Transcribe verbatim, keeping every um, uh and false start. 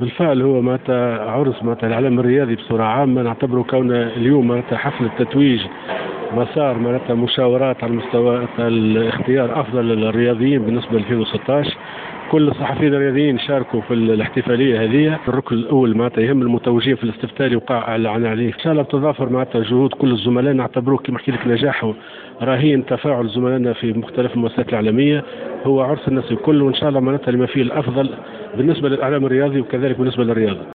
بالفعل هو معناتها عرس معناتها الإعلام الرياضي بصورة عامة، نعتبره كون اليوم معناتها حفل التتويج مسار معناتها مشاورات على مستوى الاختيار أفضل الرياضيين بالنسبة ل ألفين وستة عشر. كل الصحفيين الرياضيين شاركوا في الاحتفالية هذه. الركن الأول معناتها يهم المتوجين في الاستفتاء اللي وقع أعلن عليه. إن شاء الله بتضافر معناتها جهود كل الزملاء، نعتبروه كما حكيت لك نجاحه رهين تفاعل زملائنا في مختلف المؤسسات الإعلامية. هو عرس الناس الكل، وإن شاء الله معناتها لما فيه الأفضل بالنسبة للإعلام الرياضي وكذلك بالنسبة للرياضة.